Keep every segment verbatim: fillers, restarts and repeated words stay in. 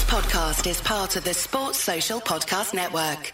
podcast is part of the Sports Social Podcast Network.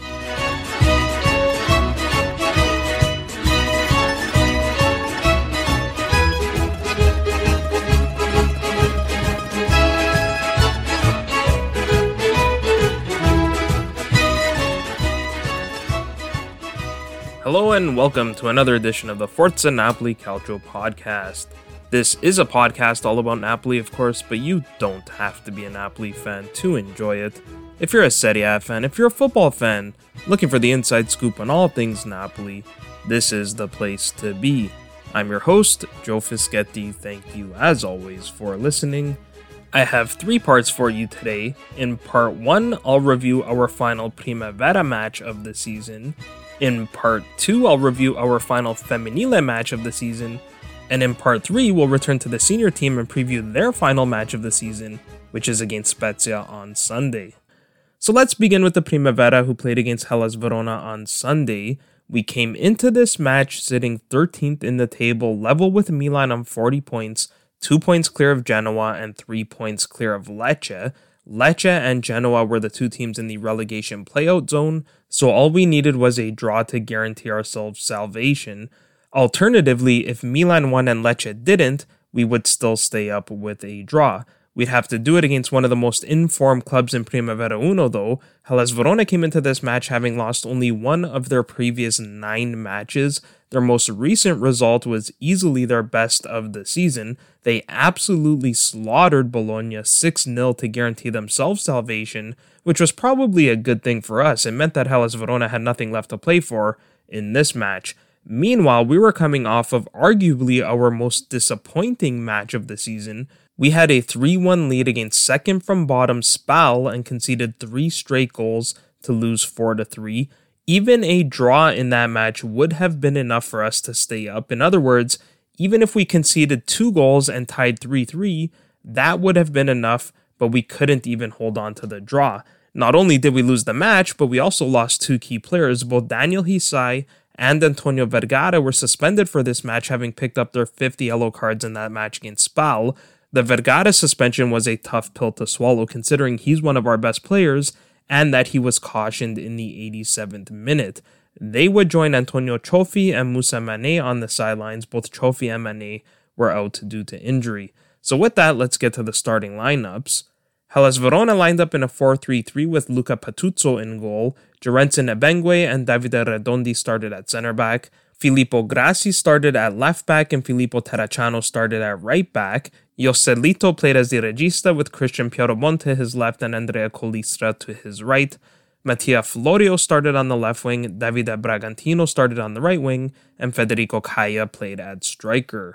Hello and welcome to another edition of the Forza Napoli Calcio podcast. This is a podcast all about Napoli, of course, but you don't have to be a Napoli fan to enjoy it. If you're a Serie A fan, if you're a football fan, looking for the inside scoop on all things Napoli, this is the place to be. I'm your host, Joe Fischetti. Thank you, as always, for listening. I have three parts for you today. In part one, I'll review our final Primavera match of the season. In part two, I'll review our final Femminile match of the season. And in part three, we'll return to the senior team and preview their final match of the season, which is against Spezia on Sunday. So let's begin with the Primavera, who played against Hellas Verona on Sunday. We came into this match sitting thirteenth in the table, level with Milan on forty points, two points clear of Genoa and three points clear of Lecce. Lecce and Genoa were the two teams in the relegation playout zone, so all we needed was a draw to guarantee ourselves salvation. Alternatively, if Milan won and Lecce didn't, we would still stay up with a draw. We'd have to do it against one of the most informed clubs in Primavera Uno though. Hellas Verona came into this match having lost only one of their previous nine matches. Their most recent result was easily their best of the season. They absolutely slaughtered Bologna six nil to guarantee themselves salvation, which was probably a good thing for us. It meant that Hellas Verona had nothing left to play for in this match. Meanwhile, we were coming off of arguably our most disappointing match of the season. We had a three one lead against second from bottom Spal and conceded three straight goals to lose four to three. Even a draw in that match would have been enough for us to stay up. In other words, even if we conceded two goals and tied three three, that would have been enough, but we couldn't even hold on to the draw. Not only did we lose the match, but we also lost two key players. Both Daniel Hisai and Antonio Vergara were suspended for this match, having picked up their fifth yellow cards in that match against Spal. The Vergara suspension was a tough pill to swallow, considering he's one of our best players, and that he was cautioned in the eighty-seventh minute. They would join Antonio Cioffi and Moussa Mané on the sidelines. Both Cioffi and Mané were out due to injury. So with that, let's get to the starting lineups. Hellas Verona lined up in a four three three with Luca Patuzzo in goal. Jorensen Ebengue and Davide Redondi started at center back. Filippo Grassi started at left back and Filippo Terracciano started at right back. Joselito played as the regista with Christian Pieromonte to his left and Andrea Colistra to his right. Mattia Florio started on the left wing, Davide Bragantino started on the right wing, and Federico Caia played at striker.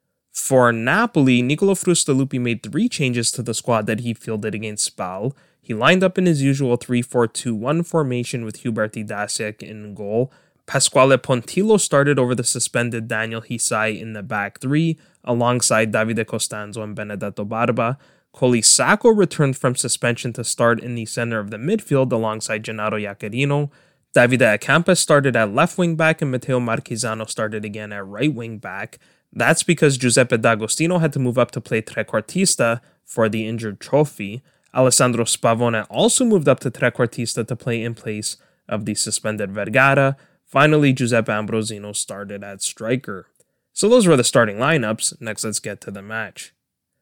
For Napoli, Nicolo Frustalupi made three changes to the squad that he fielded against Spal. He lined up in his usual three four two one formation with Huberti Dasiak in goal. Pasquale Pontillo started over the suspended Daniel Hisai in the back three, alongside Davide Costanzo and Benedetto Barba. Colisacco returned from suspension to start in the center of the midfield alongside Gennaro Iaccarino. Davide Acampa started at left wing back and Matteo Marchisano started again at right wing back. That's because Giuseppe D'Agostino had to move up to play trequartista for the injured Cioffi. Alessandro Spavone also moved up to trequartista to play in place of the suspended Vergara. Finally, Giuseppe Ambrosino started at striker. So those were the starting lineups. Next, let's get to the match.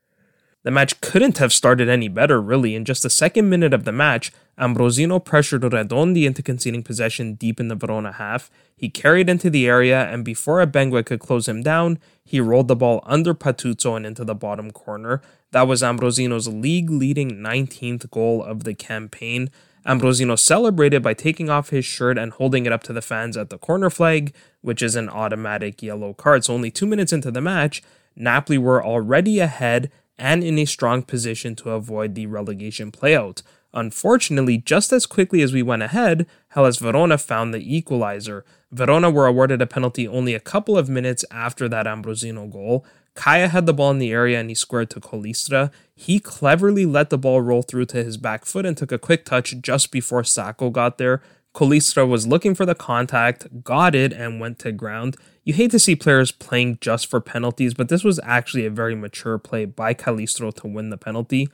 The match couldn't have started any better, really. In just the second minute of the match, Ambrosino pressured Redondi into conceding possession deep in the Verona half. He carried into the area, and before Ebengue could close him down, he rolled the ball under Patuzzo and into the bottom corner. That was Ambrosino's league-leading nineteenth goal of the campaign. Ambrosino celebrated by taking off his shirt and holding it up to the fans at the corner flag, which is an automatic yellow card. So only two minutes into the match, Napoli were already ahead and in a strong position to avoid the relegation playout. Unfortunately, just as quickly as we went ahead, Hellas Verona found the equalizer. Verona were awarded a penalty only a couple of minutes after that Ambrosino goal. Caia had the ball in the area and he squared to Colistra. He cleverly let the ball roll through to his back foot and took a quick touch just before Sacco got there. Colistra was looking for the contact, got it, and went to ground. You hate to see players playing just for penalties, but this was actually a very mature play by Calistro to win the penalty.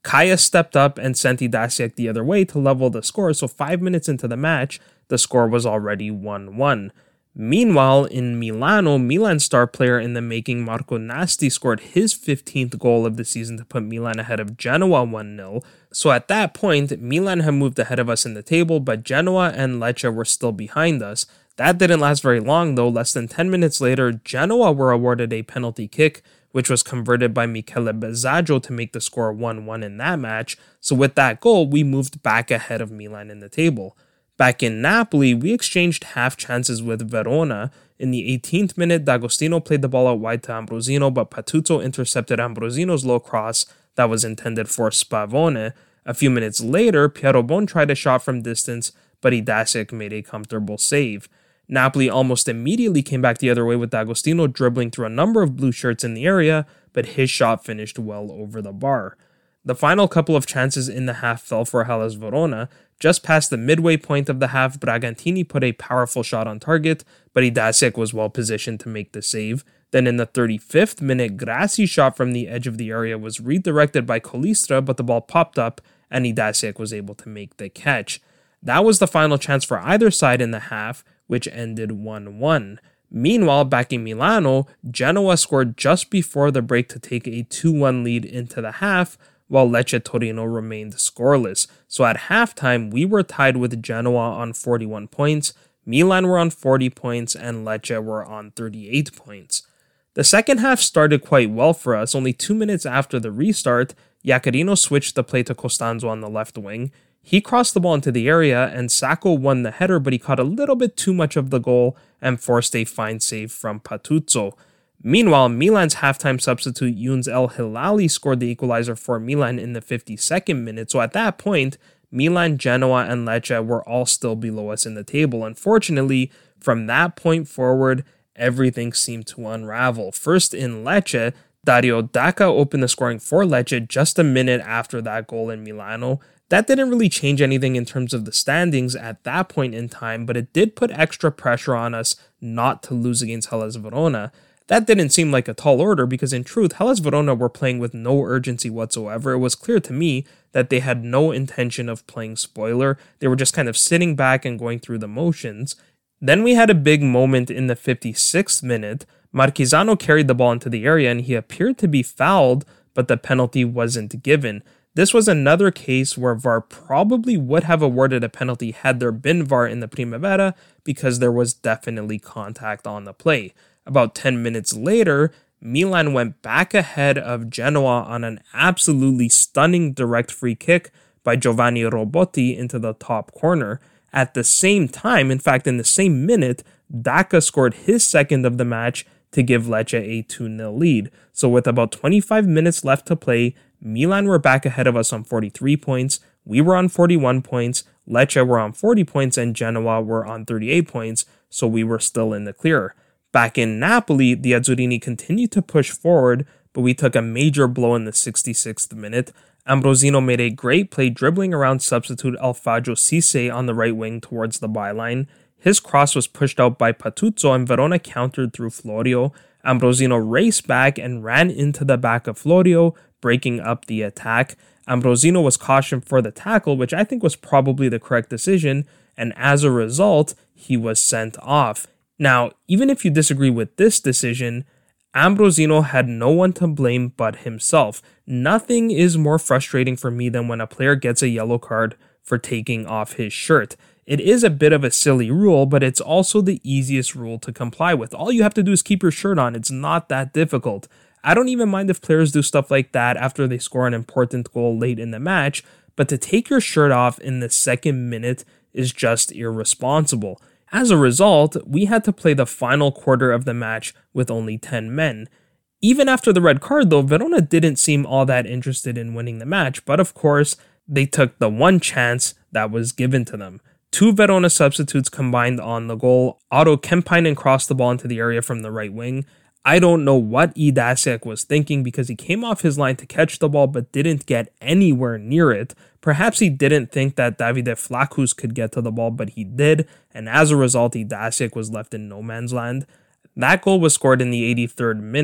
Kaya stepped up and sent Idasiak the other way to level the score, so five minutes into the match, the score was already one one. Meanwhile, in Milano, Milan's star player in the making, Marco Nasti, scored his fifteenth goal of the season to put Milan ahead of Genoa one nil. So at that point, Milan had moved ahead of us in the table, but Genoa and Lecce were still behind us. That didn't last very long though. Less than ten minutes later, Genoa were awarded a penalty kick, which was converted by Michele Besaggio to make the score one one in that match. So with that goal, we moved back ahead of Milan in the table. Back in Napoli, we exchanged half chances with Verona. In the eighteenth minute, D'Agostino played the ball out wide to Ambrosino, but Patuzzo intercepted Ambrosino's low cross that was intended for Spavone. A few minutes later, Piero Bon tried a shot from distance, but Idasiak made a comfortable save. Napoli almost immediately came back the other way with D'Agostino dribbling through a number of blue shirts in the area, but his shot finished well over the bar. The final couple of chances in the half fell for Hellas Verona. Just past the midway point of the half, Bragantini put a powerful shot on target, but Idasiak was well positioned to make the save. Then in the thirty-fifth minute, Grassi's shot from the edge of the area was redirected by Colistra, but the ball popped up and Idasiak was able to make the catch. That was the final chance for either side in the half, which ended one one. Meanwhile, back in Milano, Genoa scored just before the break to take a two one lead into the half, while Lecce Torino remained scoreless. So at halftime, we were tied with Genoa on forty-one points, Milan were on forty points, and Lecce were on thirty-eight points. The second half started quite well for us. Only two minutes after the restart, Iacarino switched the play to Costanzo on the left wing. He crossed the ball into the area, and Sacco won the header, but he caught a little bit too much of the goal and forced a fine save from Patuzzo. Meanwhile, Milan's halftime substitute Younes El Hilali scored the equalizer for Milan in the fifty-second minute, so at that point, Milan, Genoa, and Lecce were all still below us in the table. Unfortunately, from that point forward, everything seemed to unravel. First in Lecce, Dario Dacca opened the scoring for Lecce just a minute after that goal in Milano. That didn't really change anything in terms of the standings at that point in time, but it did put extra pressure on us not to lose against Hellas Verona. That didn't seem like a tall order because in truth, Hellas Verona were playing with no urgency whatsoever. It was clear to me that they had no intention of playing spoiler. They were just kind of sitting back and going through the motions. Then we had a big moment in the fifty-sixth minute. Marquisano carried the ball into the area and he appeared to be fouled, but the penalty wasn't given. This was another case where V A R probably would have awarded a penalty had there been V A R in the Primavera because there was definitely contact on the play. About ten minutes later, Milan went back ahead of Genoa on an absolutely stunning direct free kick by Giovanni Robotti into the top corner. At the same time, in fact, in the same minute, Dacca scored his second of the match to give Lecce a two nil lead. So with about twenty-five minutes left to play, Milan were back ahead of us on forty-three points, we were on forty-one points, Lecce were on forty points, and Genoa were on thirty-eight points, so we were still in the clear. Back in Napoli, the Azzurrini continued to push forward, but we took a major blow in the sixty-sixth minute. Ambrosino made a great play dribbling around substitute Alfagio Cisse on the right wing towards the byline. His cross was pushed out by Patuzzo and Verona countered through Florio. Ambrosino raced back and ran into the back of Florio, breaking up the attack. Ambrosino was cautioned for the tackle, which I think was probably the correct decision, and as a result, he was sent off. Now, even if you disagree with this decision, Ambrosino had no one to blame but himself. Nothing is more frustrating for me than when a player gets a yellow card for taking off his shirt. It is a bit of a silly rule, but it's also the easiest rule to comply with. All you have to do is keep your shirt on. It's not that difficult. I don't even mind if players do stuff like that after they score an important goal late in the match, but to take your shirt off in the second minute is just irresponsible. As a result, we had to play the final quarter of the match with only ten men. Even after the red card though, Verona didn't seem all that interested in winning the match, but of course, they took the one chance that was given to them. Two Verona substitutes combined on the goal. Otto Kemppainen crossed the ball into the area from the right wing. I don't know what Idasiak was thinking because he came off his line to catch the ball but didn't get anywhere near it. Perhaps he didn't think that Davide Flaccus could get to the ball, but he did, and as a result, Idasiak was left in no man's land. That goal was scored in the eighty-third minute.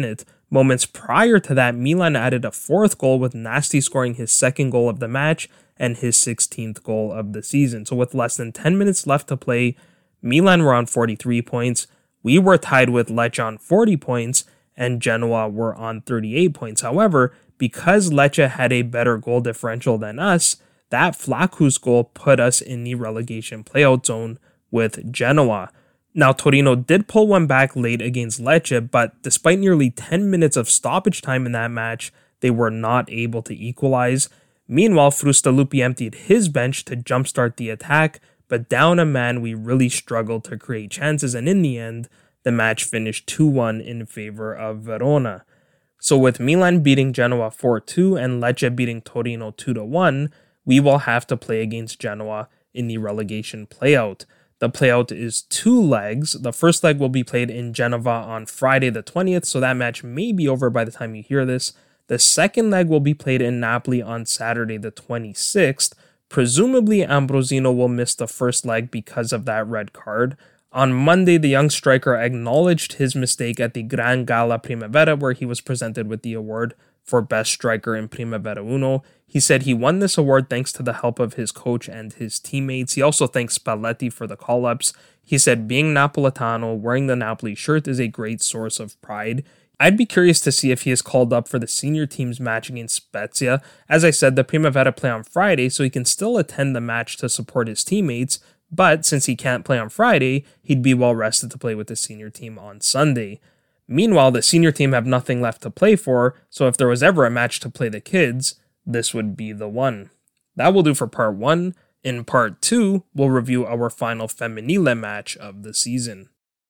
Moments prior to that, Milan added a fourth goal with Nasty scoring his second goal of the match and his sixteenth goal of the season. So with less than ten minutes left to play, Milan were on forty-three points, we were tied with Lecce on forty points, and Genoa were on thirty-eight points. However, because Lecce had a better goal differential than us, that Flaccus goal put us in the relegation playout zone with Genoa. Now, Torino did pull one back late against Lecce, but despite nearly ten minutes of stoppage time in that match, they were not able to equalize. Meanwhile, Frustalupi emptied his bench to jumpstart the attack, but down a man, we really struggled to create chances, and in the end, the match finished two one in favor of Verona. So with Milan beating Genoa four two and Lecce beating Torino two to one, we will have to play against Genoa in the relegation playout. The playout is two legs. The first leg will be played in Genova on Friday the twentieth, so that match may be over by the time you hear this. The second leg will be played in Napoli on Saturday the twenty-sixth. Presumably, Ambrosino will miss the first leg because of that red card. On Monday, the young striker acknowledged his mistake at the Gran Gala Primavera, where he was presented with the award for Best Striker in Primavera Uno. He said he won this award thanks to the help of his coach and his teammates. He also thanked Spalletti for the call-ups. He said being Napolitano, wearing the Napoli shirt is a great source of pride. I'd be curious to see if he is called up for the senior team's match against Spezia. As I said, the Primavera play on Friday, so he can still attend the match to support his teammates, but since he can't play on Friday, he'd be well rested to play with the senior team on Sunday. Meanwhile, the senior team have nothing left to play for, so if there was ever a match to play the kids, this would be the one. That will do for part one. In part two, we'll review our final Femminile match of the season.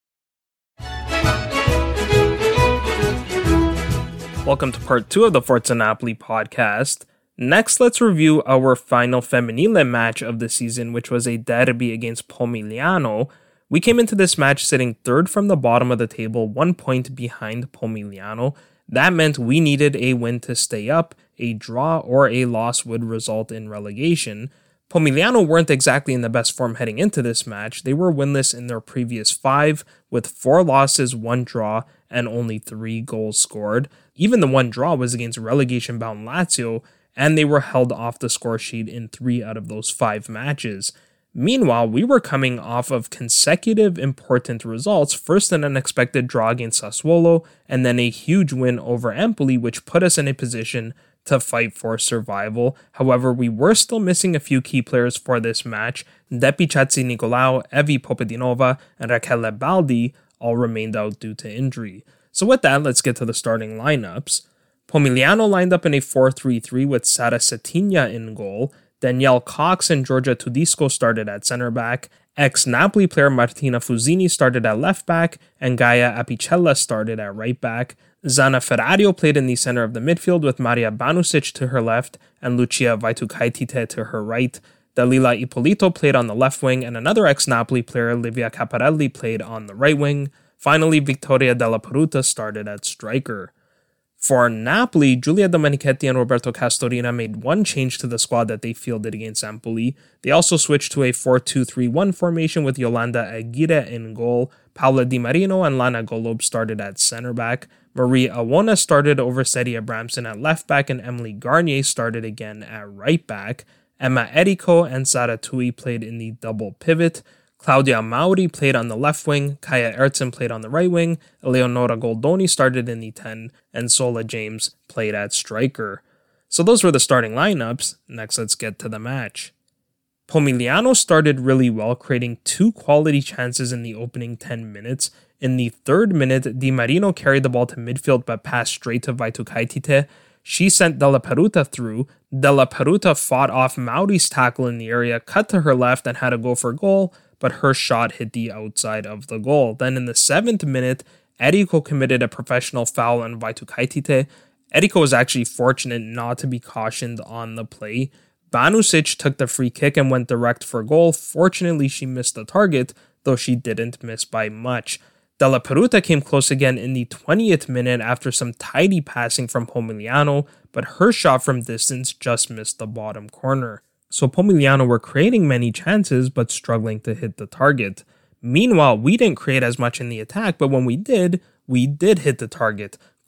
Welcome to part two of the Forza Napoli podcast. Next, let's review our final Femminile match of the season, which was a derby against Pomigliano. We came into this match sitting third from the bottom of the table, one point behind Pomigliano. That meant we needed a win to stay up. A draw or a loss would result in relegation. Pomigliano weren't exactly in the best form heading into this match. They were winless in their previous five, with four losses, one draw, and only three goals scored. Even the one draw was against relegation-bound Lazio, and they were held off the score sheet in three out of those five matches. Meanwhile, we were coming off of consecutive important results, first an unexpected draw against Sassuolo, and then a huge win over Empoli, which put us in a position to fight for survival. However, we were still missing a few key players for this match. Depi Chatzinicolaou, Evi Popedinova, and Rachele Baldi all remained out due to injury. So with that, let's get to the starting lineups. Pomigliano lined up in a four three three with Sara Settigna in goal. Danielle Cox and Giorgia Tudisco started at center back. Ex-Napoli player Martina Fuzzini started at left back, and Gaia Apicella started at right back. Zana Ferrario played in the center of the midfield with Maria Banusic to her left and Lucia Vaitukaitite to her right. Dalila Ippolito played on the left wing, and another ex-Napoli player, Livia Caparelli, played on the right wing. Finally, Victoria Della Peruta started at striker. For Napoli, Giulia Domenichetti and Roberto Castorina made one change to the squad that they fielded against Empoli. They also switched to a four two three one formation with Yolanda Aguirre in goal. Paola Di Marino and Lana Golob started at center back. Marie Awona started over Seti Abramson at left back, and Emily Garnier started again at right back. Emma Errico and Sara Tui played in the double pivot. Claudia Mauri played on the left wing, Kaya Ertzen played on the right wing, Eleonora Goldoni started in the ten, and Sola James played at striker. So those were the starting lineups. Next, let's get to the match. Pomigliano started really well, creating two quality chances in the opening ten minutes. In the third minute, Di Marino carried the ball to midfield but passed straight to Vaitukaitite. She sent Della Peruta through. Della Peruta fought off Mauri's tackle in the area, cut to her left, and had a go for goal, but her shot hit the outside of the goal. Then in the seventh minute, Errico committed a professional foul on Vaitukaitite. Errico was actually fortunate not to be cautioned on the play. Banusic took the free kick and went direct for goal. Fortunately, she missed the target, though she didn't miss by much. Della Peruta came close again in the twentieth minute after some tidy passing from Pomigliano, but her shot from distance just missed the bottom corner. So Pomigliano were creating many chances, but struggling to hit the target. Meanwhile, we didn't create as much in the attack, but when we did, we did hit the target.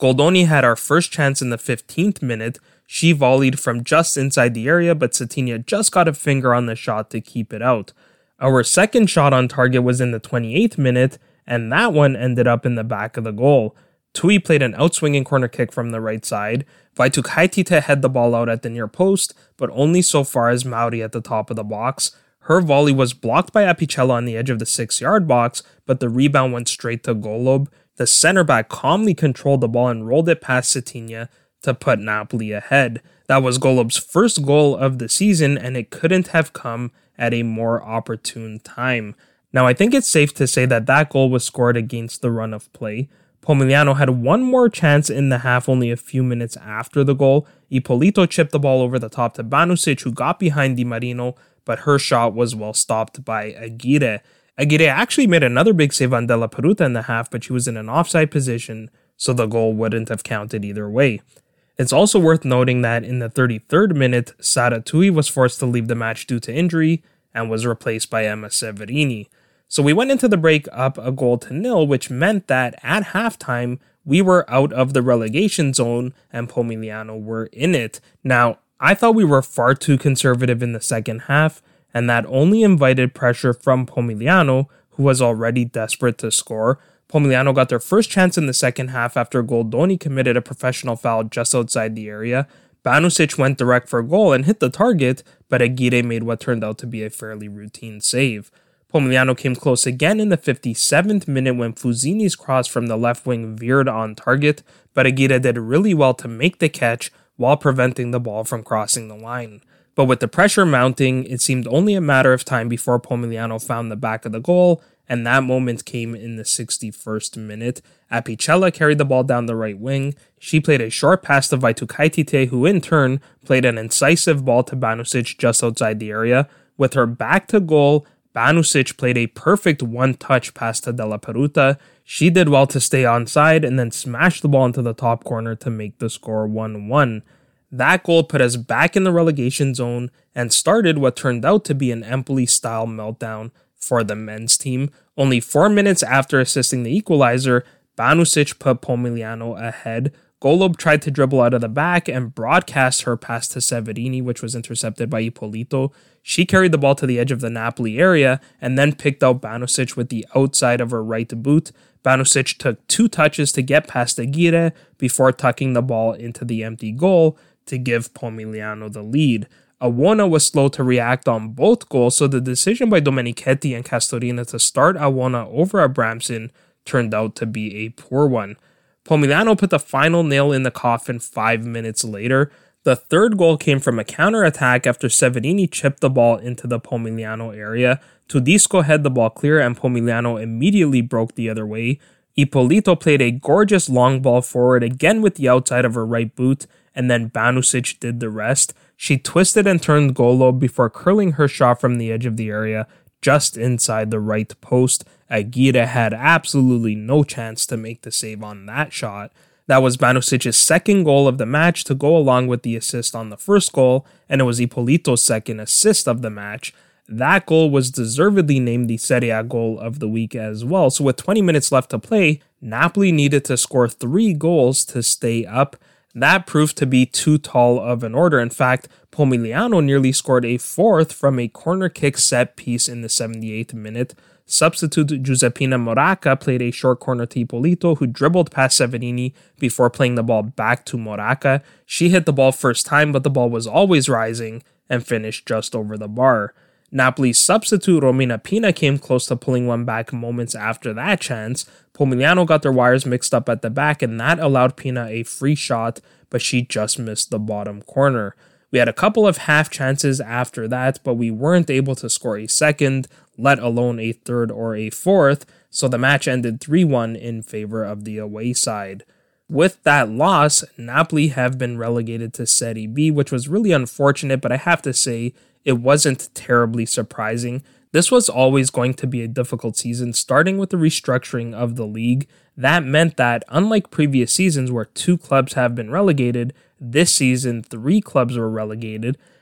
Goldoni had our first chance in the fifteenth minute. She volleyed from just inside the area, but Cetinha just got a finger on the shot to keep it out. Our second shot on target was in the twenty-eighth minute, and that one ended up in the back of the goal. Tui played an outswinging corner kick from the right side. Vaitukaitite had the ball out at the near post, but only so far as Mauri at the top of the box. Her volley was blocked by Apicella on the edge of the six-yard box, but the rebound went straight to Golob. The center back calmly controlled the ball and rolled it past Cetinha to put Napoli ahead. That was Golob's first goal of the season, and it couldn't have come at a more opportune time. Now, I think it's safe to say that that goal was scored against the run of play. Pomigliano had one more chance in the half only a few minutes after the goal. Ippolito chipped the ball over the top to Banusic, who got behind Di Marino, but her shot was well stopped by Aguirre. Aguirre actually made another big save on Della Peruta in the half, but she was in an offside position, so the goal wouldn't have counted either way. It's also worth noting that in the thirty-third minute, Sara Tui was forced to leave the match due to injury and was replaced by Emma Severini. So we went into the break up a goal to nil, which meant that at halftime, we were out of the relegation zone and Pomigliano were in it. Now, I thought we were far too conservative in the second half, and that only invited pressure from Pomigliano, who was already desperate to score. Pomigliano got their first chance in the second half after Goldoni committed a professional foul just outside the area. Banusic went direct for a goal and hit the target, but Aguirre made what turned out to be a fairly routine save. Pomigliano came close again in the fifty-seventh minute when Fuzzini's cross from the left wing veered on target, but Aguirre did really well to make the catch while preventing the ball from crossing the line. But with the pressure mounting, it seemed only a matter of time before Pomigliano found the back of the goal, and that moment came in the sixty-first minute. Apicella carried the ball down the right wing. She played a short pass to Vaitukaitite, who in turn played an incisive ball to Banusic just outside the area. With her back to goal, Banusic played a perfect one-touch pass to Della Peruta. She did well to stay onside and then smashed the ball into the top corner to make the score one one. That goal put us back in the relegation zone and started what turned out to be an Empoli-style meltdown for the men's team. Only four minutes after assisting the equalizer, Banusic put Pomigliano ahead. Golob tried to dribble out of the back and broadcast her pass to Severini, which was intercepted by Ippolito. She carried the ball to the edge of the Napoli area and then picked out Banusic with the outside of her right boot. Banusic took two touches to get past Aguirre before tucking the ball into the empty goal to give Pomigliano the lead. Awona was slow to react on both goals, so the decision by Domenichetti and Castorina to start Awona over Abramson turned out to be a poor one. Pomigliano put the final nail in the coffin five minutes later. The third goal came from a counter-attack after Severini chipped the ball into the Pomigliano area. Tudisco had the ball clear and Pomigliano immediately broke the other way. Ippolito played a gorgeous long ball forward again with the outside of her right boot, and then Banusic did the rest. She twisted and turned Golob before curling her shot from the edge of the area just inside the right post. Aguirre had absolutely no chance to make the save on that shot. That was Banusic's second goal of the match to go along with the assist on the first goal, and it was Ippolito's second assist of the match. That goal was deservedly named the Serie A goal of the week as well. So with twenty minutes left to play, Napoli needed to score three goals to stay up. That proved to be too tall of an order. In fact, Pomigliano nearly scored a fourth from a corner kick set piece in the seventy-eighth minute. Substitute Giuseppina Moraca played a short corner to Ippolito, who dribbled past Severini before playing the ball back to Moraca. She hit the ball first time, but the ball was always rising and finished just over the bar. Napoli's substitute Romina Pina came close to pulling one back moments after that chance. Pomigliano got their wires mixed up at the back, and that allowed Pina a free shot, but she just missed the bottom corner. We had a couple of half chances after that, but we weren't able to score a second, let alone a third or a fourth, so the match ended three one in favor of the away side. With that loss, Napoli have been relegated to Serie B, which was really unfortunate, but I have to say, it wasn't terribly surprising. This was always going to be a difficult season, starting with the restructuring of the league. That meant that, unlike previous seasons where two clubs have been relegated, this season three clubs were relegated.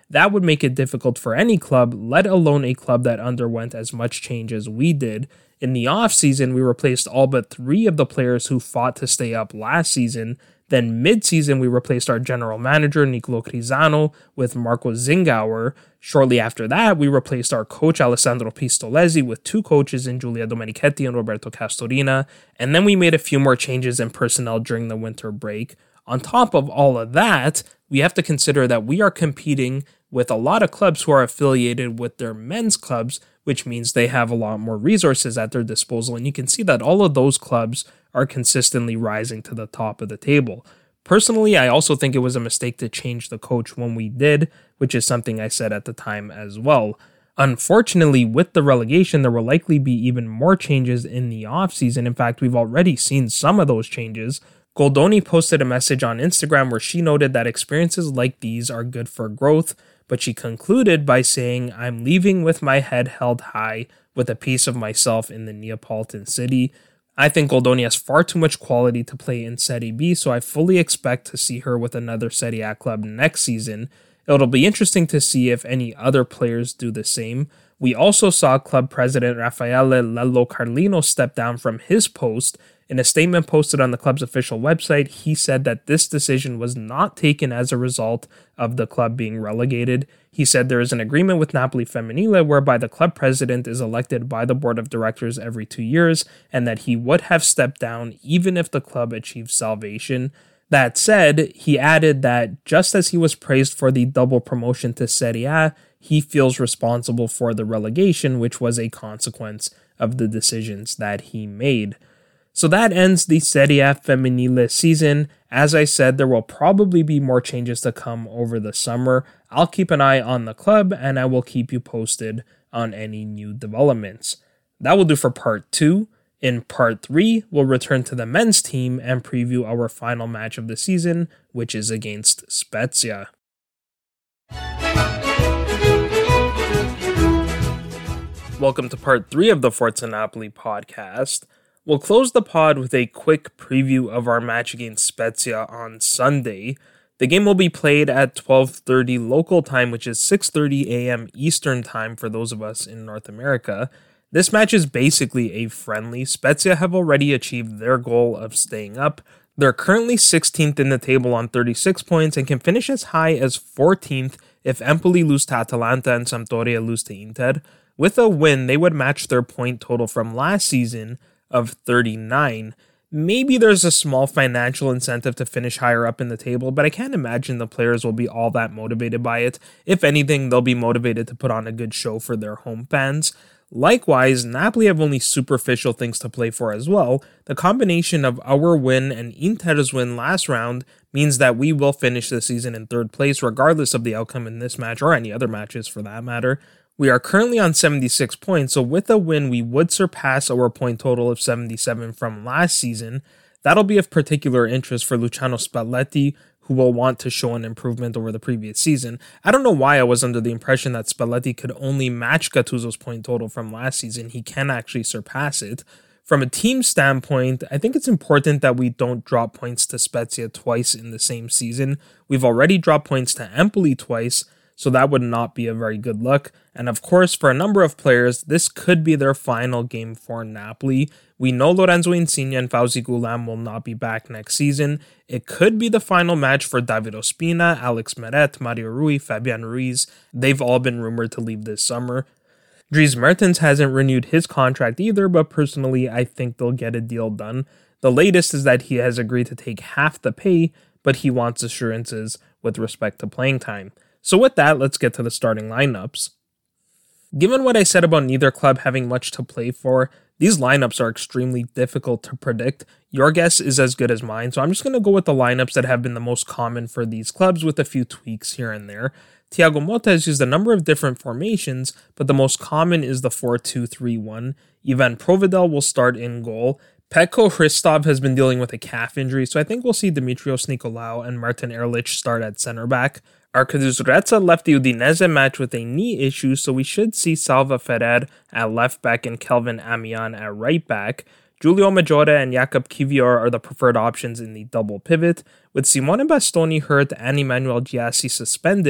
that would make it difficult for any club, let alone a club that underwent as much change as we did. In the offseason, we replaced all but three of the players who fought to stay up last season. Then mid-season, we replaced our general manager, Nicolo Crisano, with Marco Zingauer. Shortly after that, we replaced our coach, Alessandro Pistolesi, with two coaches in Giulia Domenichetti and Roberto Castorina. And then we made a few more changes in personnel during the winter break. On top of all of that, we have to consider that we are competing with a lot of clubs who are affiliated with their men's clubs, which means they have a lot more resources at their disposal. And you can see that all of those clubs are consistently rising to the top of the table. Personally, I also think it was a mistake to change the coach when we did, which is something I said at the time as well. Unfortunately, with the relegation, there will likely be even more changes in the offseason. In fact, we've already seen some of those changes. Goldoni posted a message on Instagram where she noted that experiences like these are good for growth, but she concluded by saying, "I'm leaving with my head held high with a piece of myself in the Neapolitan city." I think Goldoni has far too much quality to play in Serie B, so I fully expect to see her with another Serie A club next season. It'll be interesting to see if any other players do the same. We also saw club president Raffaele Lello Carlino step down from his post. In a statement posted on the club's official website, he said that this decision was not taken as a result of the club being relegated. He said there is an agreement with Napoli Femminile whereby the club president is elected by the board of directors every two years, and that he would have stepped down even if the club achieved salvation. That said, he added that just as he was praised for the double promotion to Serie A, he feels responsible for the relegation, which was a consequence of the decisions that he made. So that ends the Serie A Femminile season. As I said, there will probably be more changes to come over the summer. I'll keep an eye on the club, and I will keep you posted on any new developments. That will do for part two. In part three, we'll return to the men's team and preview our final match of the season, which is against Spezia. Welcome to part three of the Forza Napoli podcast. We'll close the pod with a quick preview of our match against Spezia on Sunday. The game will be played at twelve thirty local time, which is six thirty a.m. Eastern time for those of us in North America. This match is basically a friendly. Spezia have already achieved their goal of staying up. They're currently sixteenth in the table on thirty-six points and can finish as high as fourteenth if Empoli lose to Atalanta and Sampdoria lose to Inter. With a win, they would match their point total from last season of thirty-nine. Maybe there's a small financial incentive to finish higher up in the table, but I can't imagine the players will be all that motivated by it. If anything, they'll be motivated to put on a good show for their home fans. Likewise, Napoli have only superficial things to play for as well. The combination of our win and Inter's win last round means that we will finish the season in third place regardless of the outcome in this match or any other matches for that matter. We are currently on seventy-six points, so with a win, we would surpass our point total of seventy-seven from last season. That'll be of particular interest for Luciano Spalletti, who will want to show an improvement over the previous season. I don't know why I was under the impression that Spalletti could only match Gattuso's point total from last season. He can actually surpass it. From a team standpoint, I think it's important that we don't drop points to Spezia twice in the same season. We've already dropped points to Empoli twice, so that would not be a very good look. And of course, for a number of players, this could be their final game for Napoli. We know Lorenzo Insigne and Fauzi Ghoulam will not be back next season. It could be the final match for David Ospina, Alex Meret, Mario Rui, Fabian Ruiz. They've all been rumored to leave this summer. Dries Mertens hasn't renewed his contract either, but personally, I think they'll get a deal done. The latest is that he has agreed to take half the pay, but he wants assurances with respect to playing time. So with that, let's get to the starting lineups. Given what I said about neither club having much to play for, these lineups are extremely difficult to predict. Your guess is as good as mine, so I'm just going to go with the lineups that have been the most common for these clubs with a few tweaks here and there. Thiago Motta has used a number of different formations, but the most common is the four two three one. Ivan Provedel will start in goal. Petko Hristov has been dealing with a calf injury, so I think we'll see Dimitrios Nicolaou and Martin Ehrlich start at center back. Arkadiusz Reca left the Udinese match with a knee issue, so we should see Salva Ferrer at left back and Kelvin Amian at right back. Giulio Maggiore and Jakub Kivior are the preferred options in the double pivot. With Simone Bastoni hurt and Emmanuel Giassi suspended,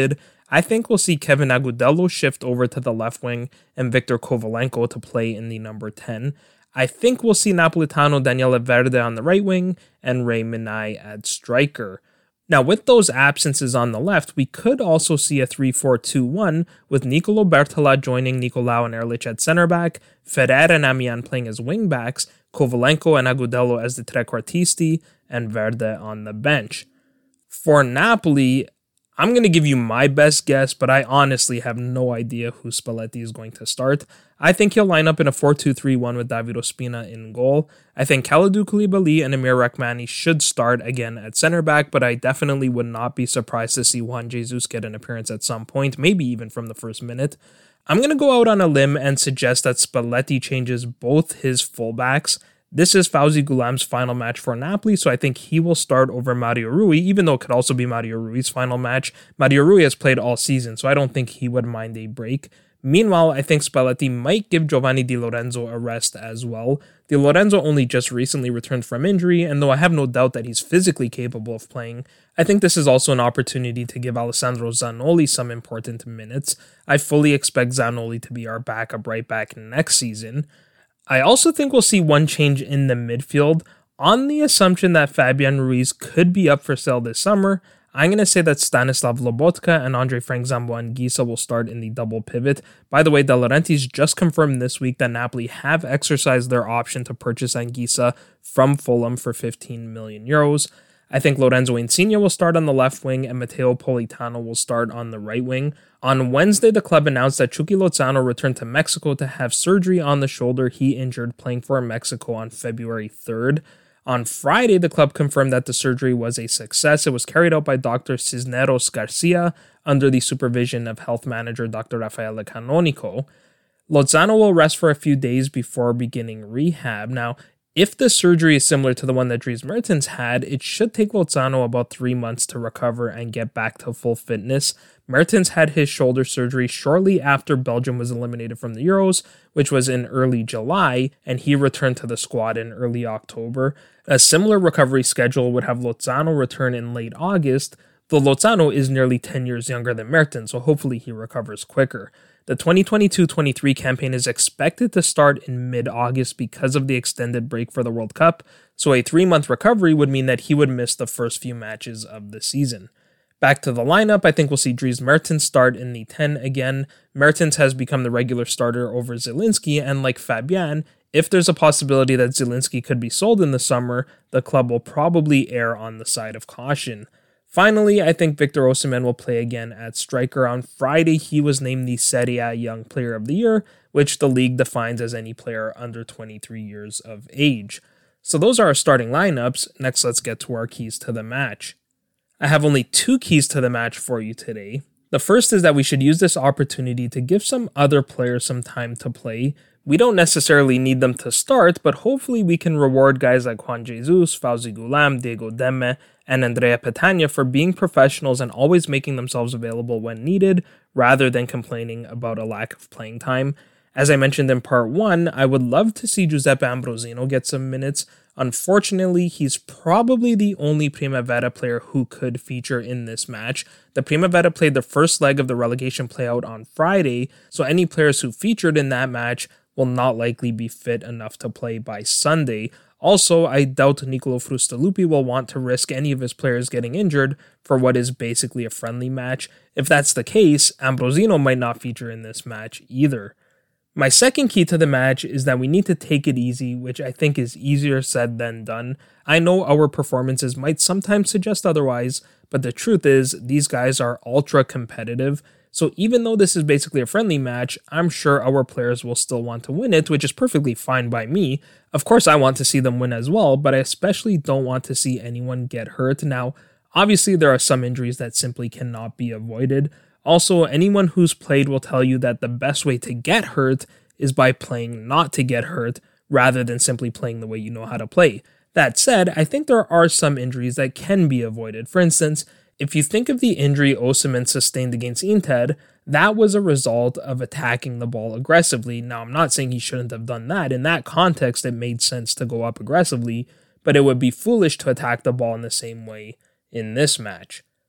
I think we'll see Kevin Agudelo shift over to the left wing and Victor Kovalenko to play in the number ten. I think we'll see Napolitano Daniele Verde on the right wing and Ray Minai at striker. Now, with those absences on the left, we could also see a three four two one with Nicolo Bertola joining Nicolau and Erlich at center back, Ferrer and Amian playing as wing backs, Kovalenko and Agudelo as the trequartisti, and Verde on the bench. For Napoli, I'm going to give you my best guess, but I honestly have no idea who Spalletti is going to start. I think he'll line up in a four two three one with David Ospina in goal. I think Kalidou Koulibaly and Amir Rachmani should start again at center back, but I definitely would not be surprised to see Juan Jesus get an appearance at some point, maybe even from the first minute. I'm going to go out on a limb and suggest that Spalletti changes both his fullbacks. This is Fauzi Goulam's final match for Napoli, so I think he will start over Mario Rui, even though it could also be Mario Rui's final match. Mario Rui has played all season, so I don't think he would mind a break. Meanwhile, I think Spalletti might give Giovanni Di Lorenzo a rest as well. Di Lorenzo only just recently returned from injury, and though I have no doubt that he's physically capable of playing, I think this is also an opportunity to give Alessandro Zanoli some important minutes. I fully expect Zanoli to be our backup right back next season. I also think we'll see one change in the midfield. On the assumption that Fabian Ruiz could be up for sale this summer, I'm going to say that Stanislav Lobotka and Andre Frank Zambo Anguissa will start in the double pivot. By the way, De Laurentiis just confirmed this week that Napoli have exercised their option to purchase Anguissa from Fulham for fifteen million euros. I think Lorenzo Insigne will start on the left wing and Matteo Politano will start on the right wing. On Wednesday, the club announced that Chucky Lozano returned to Mexico to have surgery on the shoulder he injured playing for Mexico on February third. On Friday, the club confirmed that the surgery was a success. It was carried out by Doctor Cisneros Garcia under the supervision of health manager Doctor Raffaele Canonico. Lozano will rest for a few days before beginning rehab. Now, if the surgery is similar to the one that Dries Mertens had, it should take Lozano about three months to recover and get back to full fitness. Mertens had his shoulder surgery shortly after Belgium was eliminated from the Euros, which was in early July, and he returned to the squad in early October. A similar recovery schedule would have Lozano return in late August, though Lozano is nearly ten years younger than Mertens, so hopefully he recovers quicker. The twenty twenty-two twenty-three campaign is expected to start in mid-August because of the extended break for the World Cup, so a three-month recovery would mean that he would miss the first few matches of the season. Back to the lineup, I think we'll see Dries Mertens start in the ten again. Mertens has become the regular starter over Zielinski, and like Fabian, if there's a possibility that Zielinski could be sold in the summer, the club will probably err on the side of caution. Finally, I think Victor Osimhen will play again at striker. On Friday, he was named the Serie A Young Player of the Year, which the league defines as any player under twenty-three years of age. So those are our starting lineups. Next, let's get to our keys to the match. I have only two keys to the match for you today. The first is that we should use this opportunity to give some other players some time to play. We don't necessarily need them to start, but hopefully we can reward guys like Juan Jesus, Fauzi Goulam, Diego Demme, and Andrea Petagna for being professionals and always making themselves available when needed, rather than complaining about a lack of playing time. As I mentioned in part one, I would love to see Giuseppe Ambrosino get some minutes. Unfortunately, he's probably the only Primavera player who could feature in this match. The Primavera played the first leg of the relegation playout on Friday, so any players who featured in that match will not likely be fit enough to play by Sunday. Also, I doubt Nicolo Frustalupi will want to risk any of his players getting injured for what is basically a friendly match. If that's the case, Ambrosino might not feature in this match either. My second key to the match is that we need to take it easy, which I think is easier said than done. I know our performances might sometimes suggest otherwise, but the truth is these guys are ultra competitive. So even though this is basically a friendly match, I'm sure our players will still want to win it, which is perfectly fine by me. Of course, I want to see them win as well, but I especially don't want to see anyone get hurt. Now, obviously, there are some injuries that simply cannot be avoided. Also, anyone who's played will tell you that the best way to get hurt is by playing not to get hurt, rather than simply playing the way you know how to play. That said, I think there are some injuries that can be avoided. For instance, if you think of the injury Osimhen sustained against Inter, that was a result of attacking the ball aggressively. Now, I'm not saying he shouldn't have done that. In that context, it made sense to go up aggressively, but it would be foolish to attack the ball in the same way in this match.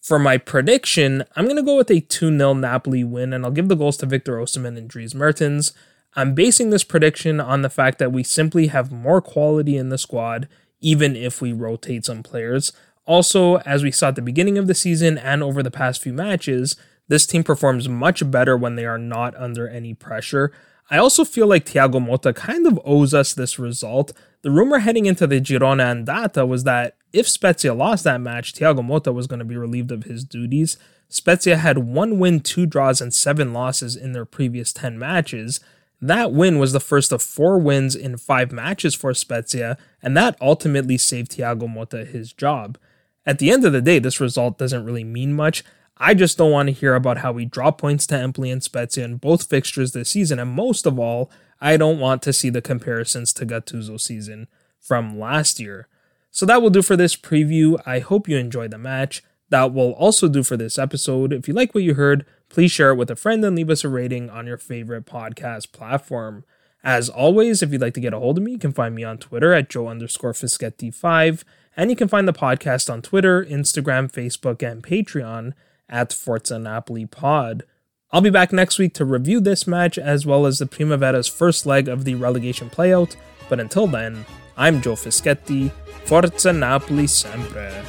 For my prediction, I'm going to go with a two nil Napoli win, and I'll give the goals to Victor Osimhen and Dries Mertens. I'm basing this prediction on the fact that we simply have more quality in the squad, even if we rotate some players. Also, as we saw at the beginning of the season and over the past few matches, this team performs much better when they are not under any pressure. I also feel like Thiago Motta kind of owes us this result. The rumor heading into the Girona Andata was that if Spezia lost that match, Thiago Motta was going to be relieved of his duties. Spezia had one win, two draws, and seven losses in their previous ten matches. That win was the first of four wins in five matches for Spezia, and that ultimately saved Thiago Motta his job. At the end of the day, this result doesn't really mean much. I just don't want to hear about how we drop points to Empoli and Spezia in both fixtures this season, and most of all, I don't want to see the comparisons to Gattuso's season from last year. So that will do for this preview. I hope you enjoyed the match. That will also do for this episode. If you like what you heard, please share it with a friend and leave us a rating on your favorite podcast platform. As always, if you'd like to get a hold of me, you can find me on Twitter at Joe underscore Fischetti five, and you can find the podcast on Twitter, Instagram, Facebook, and Patreon at Forza Napoli Pod. I'll be back next week to review this match as well as the Primavera's first leg of the relegation playout, but until then, I'm Joe Fischetti. Forza Napoli sempre.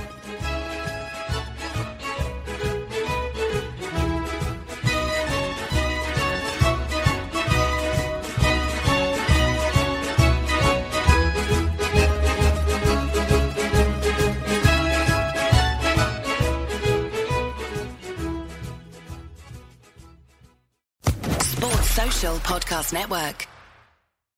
Sports Social Podcast Network.